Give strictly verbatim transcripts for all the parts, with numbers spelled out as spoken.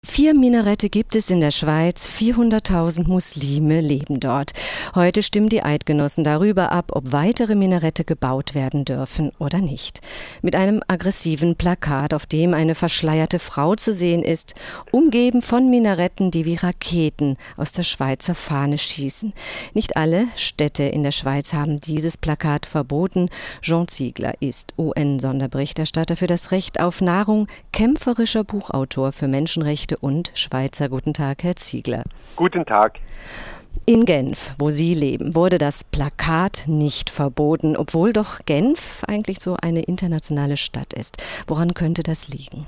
Vier Minarette gibt es in der Schweiz, vierhunderttausend Muslime leben dort. Heute stimmen die Eidgenossen darüber ab, ob weitere Minarette gebaut werden dürfen oder nicht. Mit einem aggressiven Plakat, auf dem eine verschleierte Frau zu sehen ist, umgeben von Minaretten, die wie Raketen aus der Schweizer Fahne schießen. Nicht alle Städte in der Schweiz haben dieses Plakat verboten. Jean Ziegler ist U N-Sonderberichterstatter für das Recht auf Nahrung, kämpferischer Buchautor für Menschenrechte und Schweizer. Guten Tag, Herr Ziegler. Guten Tag. In Genf, wo Sie leben, wurde das Plakat nicht verboten, obwohl doch Genf eigentlich so eine internationale Stadt ist. Woran könnte das liegen?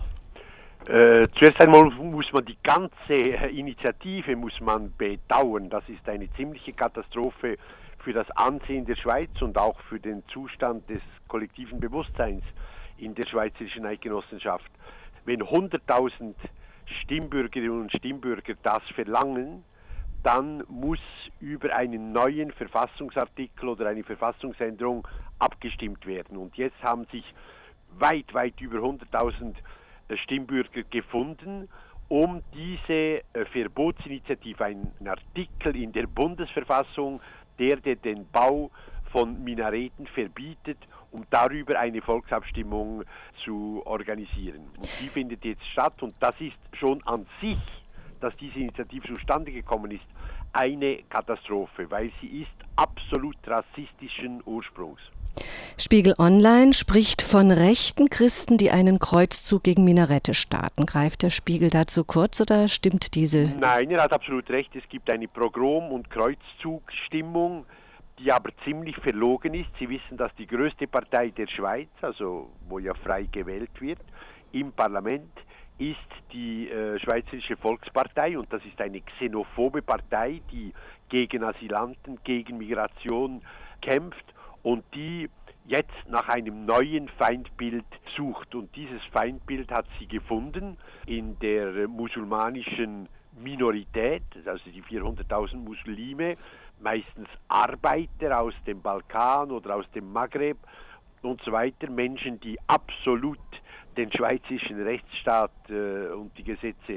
Äh, zuerst einmal muss man die ganze Initiative muss man bedauern. Das ist eine ziemliche Katastrophe für das Ansehen der Schweiz und auch für den Zustand des kollektiven Bewusstseins in der Schweizerischen Eidgenossenschaft. Wenn hunderttausend Stimmbürgerinnen und Stimmbürger das verlangen, dann muss über einen neuen Verfassungsartikel oder eine Verfassungsänderung abgestimmt werden. Und jetzt haben sich weit, weit über hunderttausend Stimmbürger gefunden, um diese Verbotsinitiative, einen Artikel in der Bundesverfassung, der, der den Bau von Minareten verbietet, um darüber eine Volksabstimmung zu organisieren. Und die findet jetzt statt und das ist schon an sich, dass diese Initiative zustande gekommen ist, eine Katastrophe, weil sie ist absolut rassistischen Ursprungs. Spiegel Online spricht von rechten Christen, die einen Kreuzzug gegen Minarette starten. Greift der Spiegel dazu kurz oder stimmt diese? Nein, er hat absolut recht. Es gibt eine Pogrom- und Kreuzzugstimmung, die aber ziemlich verlogen ist. Sie wissen, dass die größte Partei der Schweiz, also wo ja frei gewählt wird, im Parlament ist die äh, Schweizerische Volkspartei und das ist eine xenophobe Partei, die gegen Asylanten, gegen Migration kämpft und die jetzt nach einem neuen Feindbild sucht. Und dieses Feindbild hat sie gefunden in der äh, musulmanischen Minorität, also die vierhunderttausend Muslime, meistens Arbeiter aus dem Balkan oder aus dem Maghreb und so weiter, Menschen, die absolut den schweizerischen Rechtsstaat äh, und die Gesetze äh,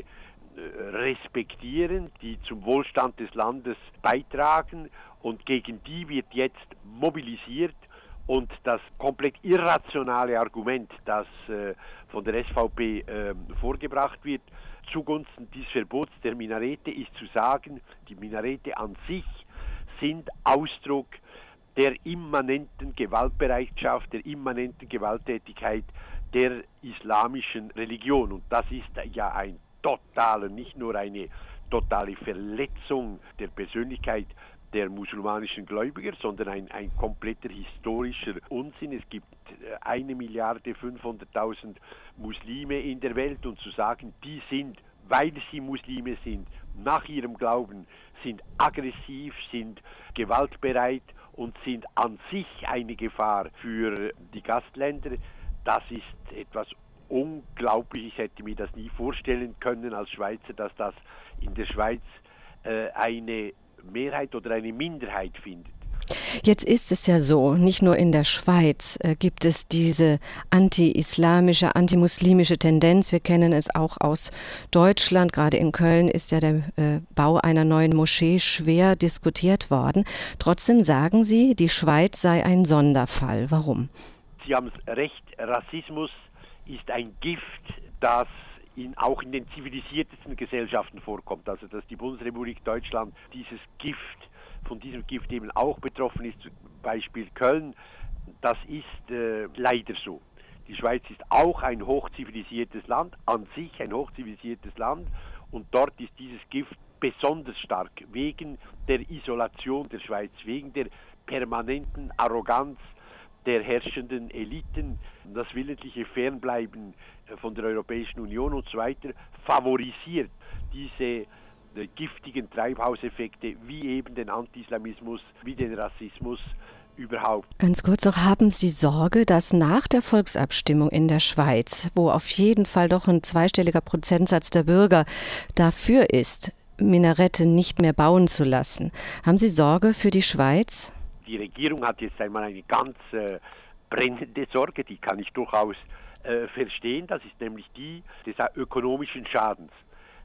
respektieren, die zum Wohlstand des Landes beitragen und gegen die wird jetzt mobilisiert und das komplett irrationale Argument, das äh, von der S V P äh, vorgebracht wird, zugunsten dieses Verbots der Minarete ist zu sagen, die Minarete an sich sind Ausdruck der immanenten Gewaltbereitschaft, der immanenten Gewalttätigkeit der islamischen Religion. Und das ist ja ein totaler, nicht nur eine totale Verletzung der Persönlichkeit der musulmanischen Gläubiger, sondern ein, ein kompletter historischer Unsinn. Es gibt eine Milliarde fünfhunderttausend Muslime in der Welt und zu sagen, die sind, weil sie Muslime sind, nach ihrem Glauben, sind aggressiv, sind gewaltbereit und sind an sich eine Gefahr für die Gastländer. Das ist etwas Unglaubliches. Ich hätte mir das nie vorstellen können als Schweizer, dass das in der Schweiz äh, eine Mehrheit oder eine Minderheit findet. Jetzt ist es ja so, nicht nur in der Schweiz äh, gibt es diese anti-islamische, antimuslimische Tendenz. Wir kennen es auch aus Deutschland. Gerade in Köln ist ja der äh, Bau einer neuen Moschee schwer diskutiert worden. Trotzdem sagen Sie, die Schweiz sei ein Sonderfall. Warum? Sie haben recht, Rassismus ist ein Gift, das in, auch in den zivilisiertesten Gesellschaften vorkommt. Also dass die Bundesrepublik Deutschland dieses Gift, von diesem Gift eben auch betroffen ist, zum Beispiel Köln, das ist äh, leider so. Die Schweiz ist auch ein hochzivilisiertes Land, an sich ein hochzivilisiertes Land und dort ist dieses Gift besonders stark, wegen der Isolation der Schweiz, wegen der permanenten Arroganz der herrschenden Eliten, das willentliche Fernbleiben von der Europäischen Union und so weiter, favorisiert diese giftigen Treibhauseffekte wie eben den Anti-Islamismus, wie den Rassismus überhaupt. Ganz kurz noch, haben Sie Sorge, dass nach der Volksabstimmung in der Schweiz, wo auf jeden Fall doch ein zweistelliger Prozentsatz der Bürger dafür ist, Minarette nicht mehr bauen zu lassen, haben Sie Sorge für die Schweiz? Die Regierung hat jetzt einmal eine ganz äh, brennende Sorge, die kann ich durchaus äh, verstehen. Das ist nämlich die des ökonomischen Schadens.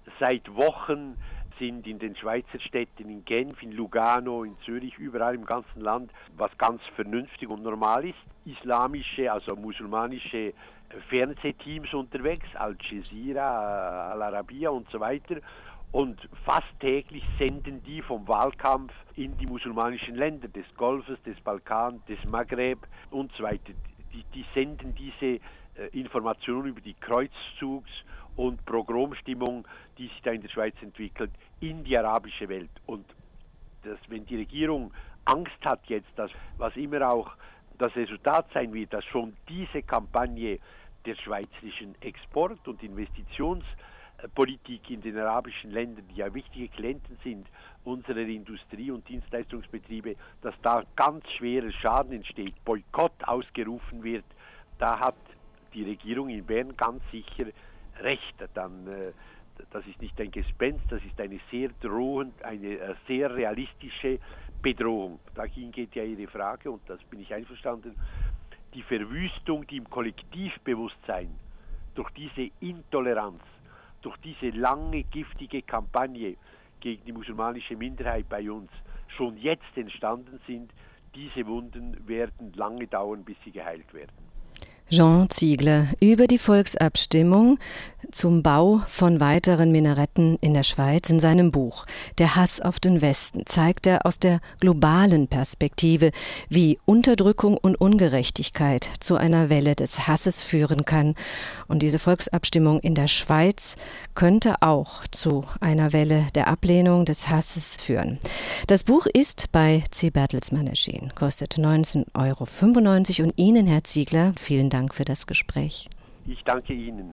Seit Wochen sind in den Schweizer Städten, in Genf, in Lugano, in Zürich, überall im ganzen Land, was ganz vernünftig und normal ist, islamische, also musulmanische Fernsehteams unterwegs, Al Jazeera, Al Arabiya und so weiter. Und fast täglich senden die vom Wahlkampf in die musulmanischen Länder des Golfes, des Balkan, des Maghreb und so weiter. Die, die senden diese äh, Informationen über die Kreuzzugs- und Pogromstimmung, die sich da in der Schweiz entwickelt, in die arabische Welt. Und das, wenn die Regierung Angst hat jetzt, dass was immer auch das Resultat sein wird, dass schon diese Kampagne der schweizerischen Export- und Investitionspolitik in den arabischen Ländern, die ja wichtige Klienten sind unserer Industrie- und Dienstleistungsbetriebe, dass da ganz schwerer Schaden entsteht, Boykott ausgerufen wird, da hat die Regierung in Bern ganz sicher recht. Dann, äh, das ist nicht ein Gespenst, das ist eine sehr drohend, eine äh, sehr realistische Bedrohung. Dagegen geht ja Ihre Frage, und das bin ich einverstanden. Die Verwüstung, die im Kollektivbewusstsein durch diese Intoleranz, durch diese lange giftige Kampagne gegen die musulmanische Minderheit bei uns schon jetzt entstanden sind, diese Wunden werden lange dauern, bis sie geheilt werden. Jean Ziegler über die Volksabstimmung zum Bau von weiteren Minaretten in der Schweiz in seinem Buch Der Hass auf den Westen zeigt er aus der globalen Perspektive, wie Unterdrückung und Ungerechtigkeit zu einer Welle des Hasses führen kann. Und diese Volksabstimmung in der Schweiz könnte auch zu einer Welle der Ablehnung des Hasses führen. Das Buch ist bei C. Bertelsmann erschienen, kostet neunzehn Euro fünfundneunzig und Ihnen, Herr Ziegler, vielen Dank für das Gespräch. Ich danke Ihnen.